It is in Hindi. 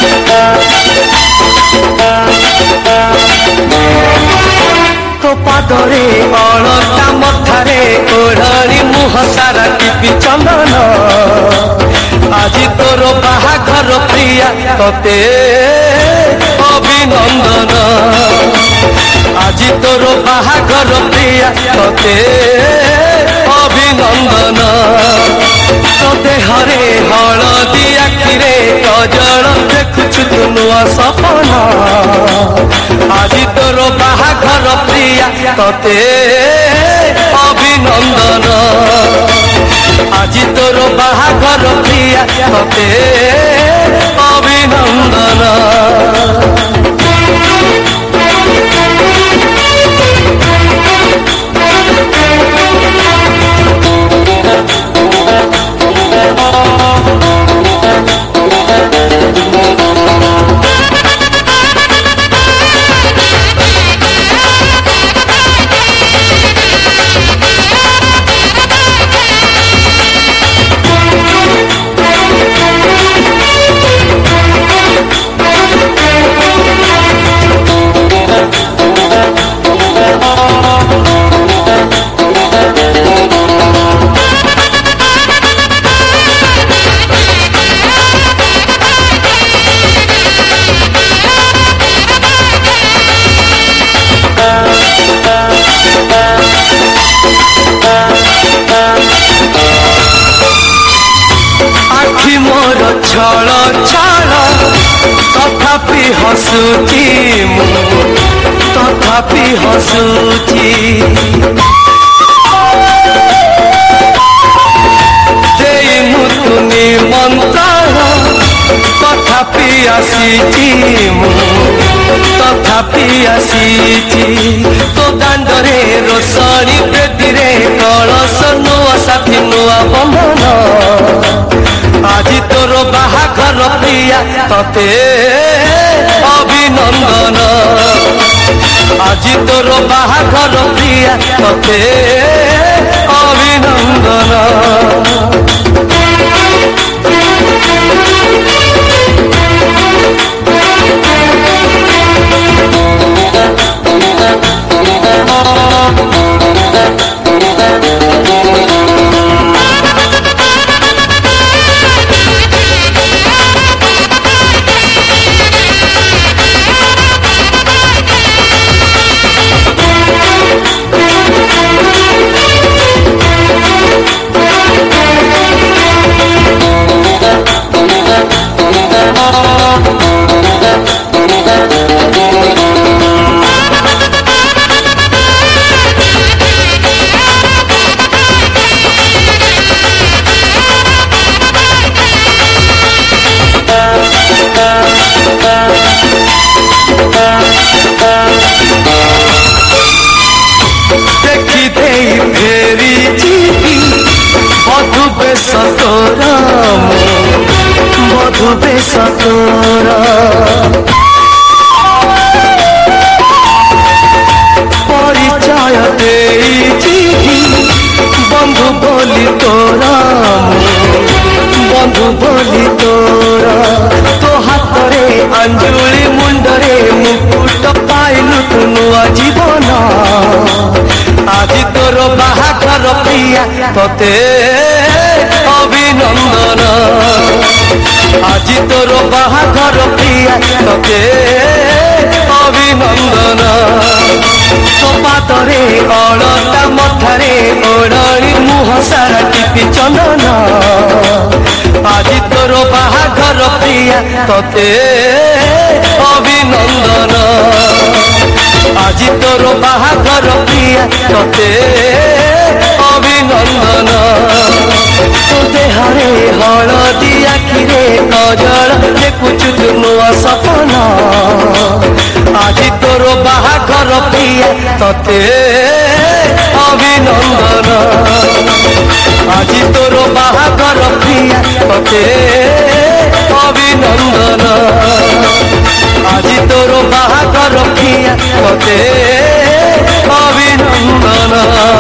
तो पादरे अलता मथारे ओढ़ी मुह सारा टिपि चंदन आज तोर बाहाघर प्रिया तते अभिनंदन आज तोर बाहाघर प्रिया तते अभिनंदन तो देहरे हलदी आखिरे कजल देखुछु तू नुआ सपन आज तोर बाहाघर प्रिया तते अभिनंदन आज तोर बाहाघर प्रिया तते अभिनंदन छल छल तथापि हसुची तथापि हसुची देई मुतु निमंत्रण तथापि आसीची तथापि आसीची तो दांडरे रोषणी बेदीरे कलश नुआ साथी नुआ बंधन आज तोर बाहाघर प्रिया तते अभिनंदन आज तोर बाहाघर प्रिया तते अभिनंदन मधुबे सतोरा परिचय देई बंधु बोली तोरा बंधु बोली तोरा तो हाथ रे अंजुली मुंडरे मुकुट पाइलु तू नुआ जीवन आज तोर बाहाघर प्रिया तते अभिनंदन आज तोर बाहाघर प्रिया तते अभिनंदन तो पादरे अलता मथारे ओढ़ी मुह सारा टिपि चंदन आज तोर बाहाघर प्रिया तते अभिनंदन आज तोर बाहाघर प्रिया तते अभिनंदन तो देहरे हलदी आखिरे कजल देखुछु तू नुआ सपन आज तोर बाहाघर प्रिया तते अभिनंदन आज तोर बाहाघर प्रिया तते अभिनंदन आज तोर बाहाघर प्रिया तते अभिनंदन।